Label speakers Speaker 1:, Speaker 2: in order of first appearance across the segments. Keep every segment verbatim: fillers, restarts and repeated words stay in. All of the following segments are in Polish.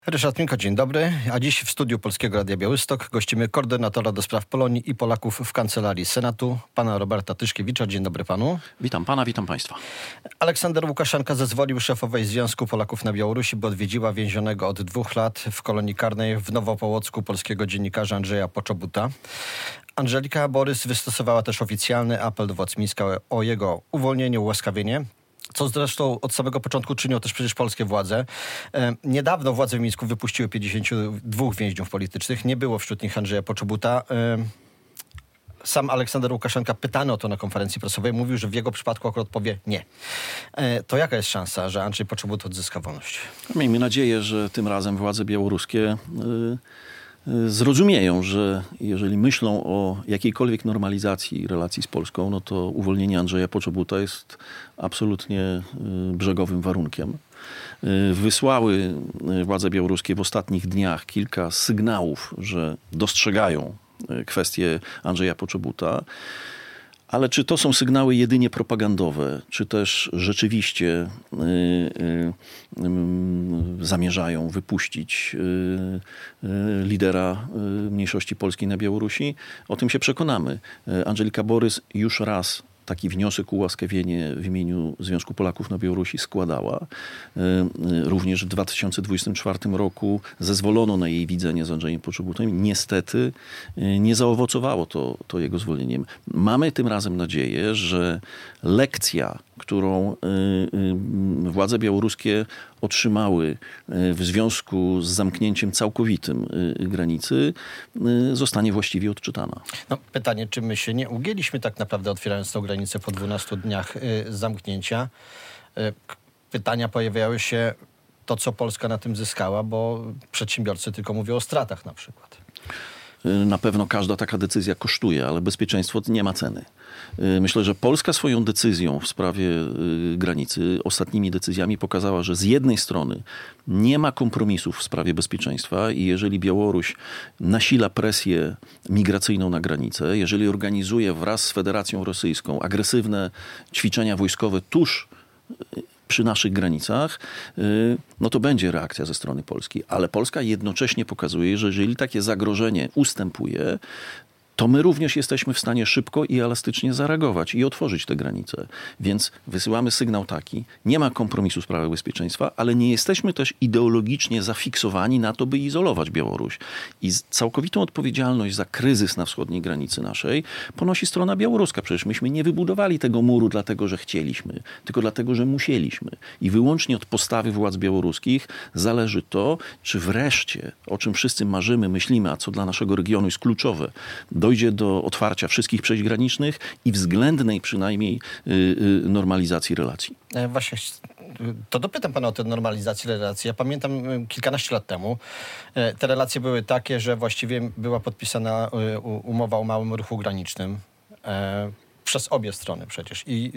Speaker 1: Ryszard Minko, dzień dobry. A dziś w studiu Polskiego Radia Białystok gościmy koordynatora do spraw Polonii i Polaków w Kancelarii Senatu, pana Roberta Tyszkiewicza. Dzień dobry panu.
Speaker 2: Witam pana, witam państwa.
Speaker 1: Aleksander Łukaszenka zezwolił szefowej Związku Polaków na Białorusi, by odwiedziła więzionego od dwóch lat w kolonii karnej w Nowopołocku polskiego dziennikarza Andrzeja Poczobuta. Angelika Borys wystosowała też oficjalny apel do władz Mińska o jego uwolnienie, ułaskawienie. Co zresztą od samego początku czynią też przecież polskie władze. E, niedawno władze w Mińsku wypuściły pięćdziesięciu dwóch więźniów politycznych. Nie było wśród nich Andrzeja Poczobuta. E, sam Aleksander Łukaszenka, pytany o to na konferencji prasowej, mówił, że w jego przypadku akurat powie nie. E, to jaka jest szansa, że Andrzej Poczobut odzyska wolność?
Speaker 2: Miejmy nadzieję, że tym razem władze białoruskie y, y, zrozumieją, że jeżeli myślą o jakiejkolwiek normalizacji relacji z Polską, no to uwolnienie Andrzeja Poczobuta jest absolutnie y, brzegowym warunkiem. Y, wysłały y, władze białoruskie w ostatnich dniach kilka sygnałów, że dostrzegają y, kwestię Andrzeja Poczobuta. Ale czy to są sygnały jedynie propagandowe, czy też rzeczywiście y, y, y, zamierzają wypuścić y, y, lidera y, mniejszości polskiej na Białorusi? O tym się przekonamy. Y, Angelika Borys już raz taki wniosek o ułaskawienie w imieniu Związku Polaków na Białorusi składała. Również w dwa tysiące dwudziestym czwartym roku zezwolono na jej widzenie z Andrzejem Poczobutem. Niestety nie zaowocowało to, to jego zwolnieniem. Mamy tym razem nadzieję, że lekcja, którą władze białoruskie otrzymały w związku z zamknięciem całkowitym granicy, zostanie właściwie odczytana.
Speaker 1: No, pytanie, czy my się nie ugięliśmy tak naprawdę, otwierając tę granicę po dwunastu dniach y, zamknięcia? Y, pytania pojawiały się, to co Polska na tym zyskała, bo przedsiębiorcy tylko mówią o stratach na przykład.
Speaker 2: Na pewno każda taka decyzja kosztuje, ale bezpieczeństwo nie ma ceny. Myślę, że Polska swoją decyzją w sprawie granicy, ostatnimi decyzjami pokazała, że z jednej strony nie ma kompromisów w sprawie bezpieczeństwa i jeżeli Białoruś nasila presję migracyjną na granicę, jeżeli organizuje wraz z Federacją Rosyjską agresywne ćwiczenia wojskowe tuż przy naszych granicach, no to będzie reakcja ze strony Polski. Ale Polska jednocześnie pokazuje, że jeżeli takie zagrożenie ustępuje, to my również jesteśmy w stanie szybko i elastycznie zareagować i otworzyć te granice. Więc wysyłamy sygnał taki, nie ma kompromisu w sprawach bezpieczeństwa, ale nie jesteśmy też ideologicznie zafiksowani na to, by izolować Białoruś. I całkowitą odpowiedzialność za kryzys na wschodniej granicy naszej ponosi strona białoruska. Przecież myśmy nie wybudowali tego muru dlatego, że chcieliśmy, tylko dlatego, że musieliśmy. I wyłącznie od postawy władz białoruskich zależy to, czy wreszcie, o czym wszyscy marzymy, myślimy, a co dla naszego regionu jest kluczowe, dojdzie do otwarcia wszystkich przejść granicznych i względnej przynajmniej y, y, normalizacji relacji.
Speaker 1: E, właśnie, to dopytam pana o tę normalizację relacji. Ja pamiętam kilkanaście lat temu e, te relacje były takie, że właściwie była podpisana e, umowa o małym ruchu granicznym e, przez obie strony przecież. I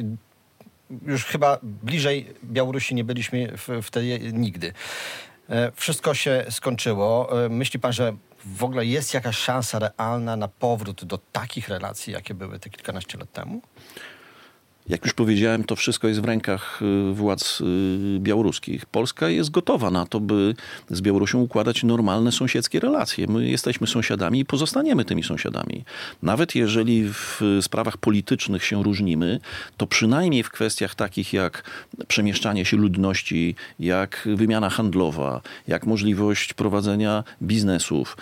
Speaker 1: już chyba bliżej Białorusi nie byliśmy w, wtedy nigdy. E, wszystko się skończyło. E, myśli pan, że w ogóle jest jakaś szansa realna na powrót do takich relacji, jakie były te kilkanaście lat temu?
Speaker 2: Jak już powiedziałem, to wszystko jest w rękach władz białoruskich. Polska jest gotowa na to, by z Białorusią układać normalne sąsiedzkie relacje. My jesteśmy sąsiadami i pozostaniemy tymi sąsiadami. Nawet jeżeli w sprawach politycznych się różnimy, to przynajmniej w kwestiach takich jak przemieszczanie się ludności, jak wymiana handlowa, jak możliwość prowadzenia biznesów,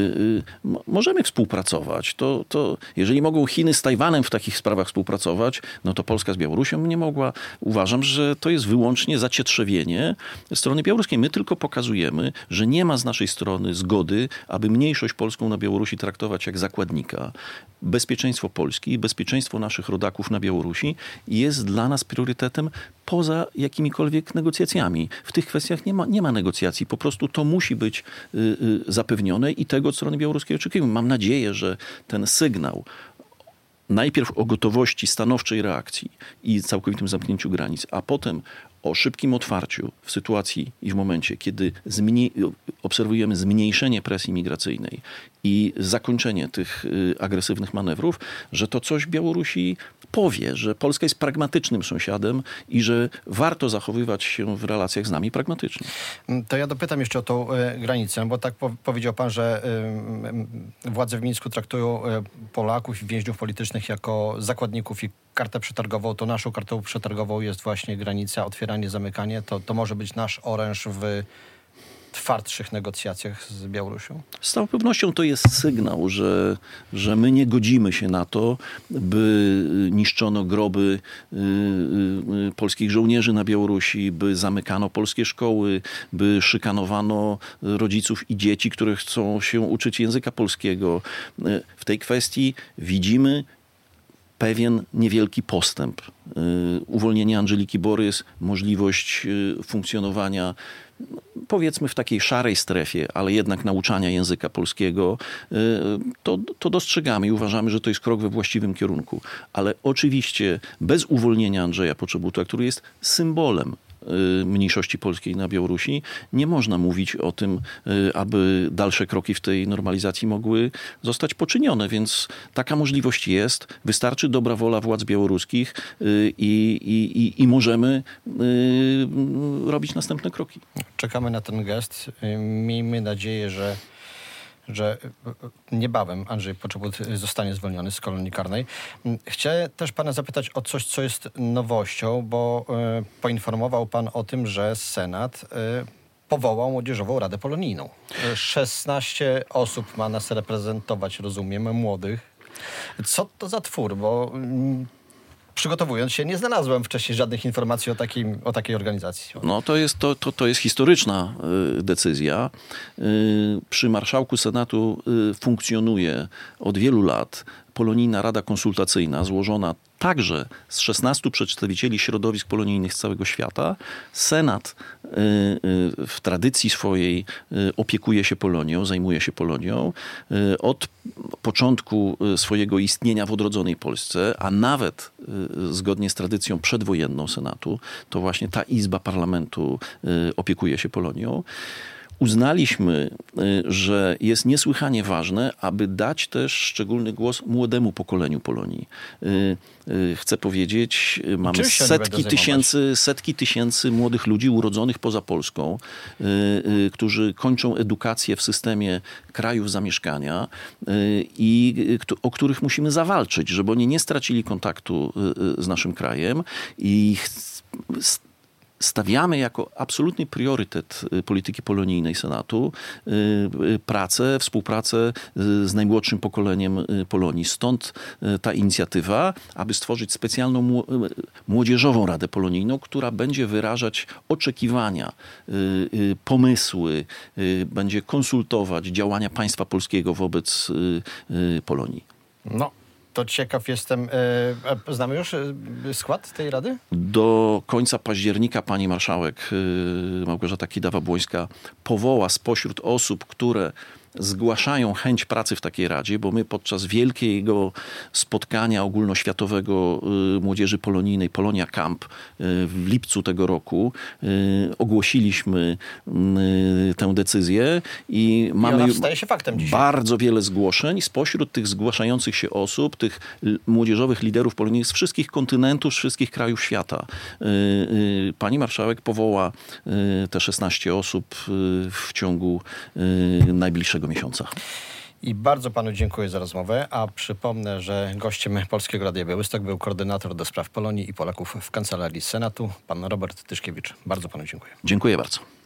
Speaker 2: możemy współpracować. To, to jeżeli mogą Chiny z Tajwanem w takich sprawach współpracować, no to Polska z Białorusią nie mogła. Uważam, że to jest wyłącznie zacietrzewienie strony białoruskiej. My tylko pokazujemy, że nie ma z naszej strony zgody, aby mniejszość polską na Białorusi traktować jak zakładnika. Bezpieczeństwo Polski i bezpieczeństwo naszych rodaków na Białorusi jest dla nas priorytetem poza jakimikolwiek negocjacjami. W tych kwestiach nie ma, nie ma negocjacji. Po prostu to musi być y, y, zapewnione i tego od strony białoruskiej oczekujemy. Mam nadzieję, że ten sygnał najpierw o gotowości stanowczej reakcji i całkowitym zamknięciu granic, a potem o szybkim otwarciu w sytuacji i w momencie, kiedy zmniej- obserwujemy zmniejszenie presji migracyjnej i zakończenie tych y, agresywnych manewrów, że to coś Białorusi powie, że Polska jest pragmatycznym sąsiadem i że warto zachowywać się w relacjach z nami pragmatycznie.
Speaker 1: To ja dopytam jeszcze o tą y, granicę, bo tak po, powiedział pan, że y, y, władze w Mińsku traktują y, Polaków i więźniów politycznych jako zakładników i kartę przetargową. To naszą kartą przetargową jest właśnie granica, otwieranie, zamykanie. To, to może być nasz oręż w twardszych negocjacjach z Białorusią?
Speaker 2: Z całą pewnością to jest sygnał, że, że my nie godzimy się na to, by niszczono groby y, y, polskich żołnierzy na Białorusi, by zamykano polskie szkoły, by szykanowano rodziców i dzieci, które chcą się uczyć języka polskiego. W tej kwestii widzimy pewien niewielki postęp. Uwolnienie Andżeliki Borys, możliwość funkcjonowania powiedzmy w takiej szarej strefie, ale jednak nauczania języka polskiego, to, to dostrzegamy i uważamy, że to jest krok we właściwym kierunku. Ale oczywiście bez uwolnienia Andrzeja Poczobuta, który jest symbolem mniejszości polskiej na Białorusi, nie można mówić o tym, aby dalsze kroki w tej normalizacji mogły zostać poczynione, więc taka możliwość jest. Wystarczy dobra wola władz białoruskich i, i, i możemy robić następne kroki.
Speaker 1: Czekamy na ten gest. Miejmy nadzieję, że że niebawem Andrzej Poczobut zostanie zwolniony z kolonii karnej. Chciałem też pana zapytać o coś, co jest nowością, bo y, poinformował pan o tym, że Senat y, powołał Młodzieżową Radę Polonijną. szesnaście osób ma nas reprezentować, rozumiem, młodych. Co to za twór? Bo y, przygotowując się, nie znalazłem wcześniej żadnych informacji o, takim, o takiej organizacji.
Speaker 2: No to jest, to, to, to jest historyczna y, decyzja. Y, przy marszałku Senatu y, funkcjonuje od wielu lat Polonijna Rada Konsultacyjna, złożona także z szesnastu przedstawicieli środowisk polonijnych z całego świata. Senat y, y, w tradycji swojej y, opiekuje się Polonią, zajmuje się Polonią. Y, od początku swojego istnienia w odrodzonej Polsce, a nawet y, zgodnie z tradycją przedwojenną Senatu, to właśnie ta Izba Parlamentu y, opiekuje się Polonią. Uznaliśmy, że jest niesłychanie ważne, aby dać też szczególny głos młodemu pokoleniu Polonii. Chcę powiedzieć, mamy setki tysięcy, setki tysięcy młodych ludzi urodzonych poza Polską, którzy kończą edukację w systemie krajów zamieszkania i o których musimy zawalczyć, żeby oni nie stracili kontaktu z naszym krajem i stawiamy jako absolutny priorytet polityki polonijnej Senatu pracę, współpracę z najmłodszym pokoleniem Polonii. Stąd ta inicjatywa, aby stworzyć specjalną młodzieżową Radę Polonijną, która będzie wyrażać oczekiwania, pomysły, będzie konsultować działania państwa polskiego wobec Polonii.
Speaker 1: No. To ciekaw jestem. E, znamy już skład tej rady?
Speaker 2: Do końca października pani marszałek Małgorzata Kidawa-Błońska powoła spośród osób, które zgłaszają chęć pracy w takiej radzie, bo my podczas wielkiego spotkania ogólnoświatowego młodzieży polonijnej, Polonia Camp, w lipcu tego roku ogłosiliśmy tę decyzję i, I mamy
Speaker 1: ona staje się faktem dzisiaj.
Speaker 2: Bardzo wiele zgłoszeń. Spośród tych zgłaszających się osób, tych młodzieżowych liderów polonijnych z wszystkich kontynentów, z wszystkich krajów świata. Pani marszałek powoła te szesnaście osób w ciągu najbliższego miesiąca.
Speaker 1: I bardzo panu dziękuję za rozmowę, a przypomnę, że gościem Polskiego Radia Białystok był koordynator do spraw Polonii i Polaków w Kancelarii Senatu, pan Robert Tyszkiewicz. Bardzo panu dziękuję.
Speaker 2: Dziękuję bardzo.